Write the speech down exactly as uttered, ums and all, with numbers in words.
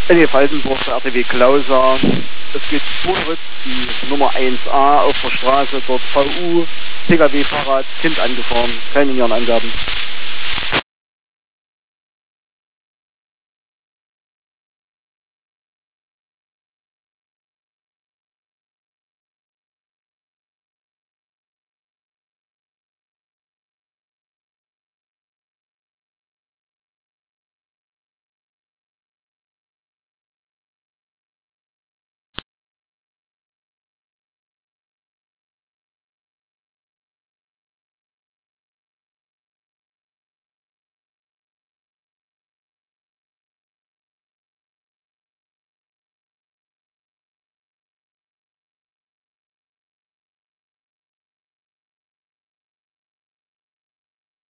N E Faltendorf, R T W Klausa. Es geht Vorritz, die Nummer eins a auf der Straße, dort V U, P K W, Fahrrad, Kind angefahren, keine Angaben.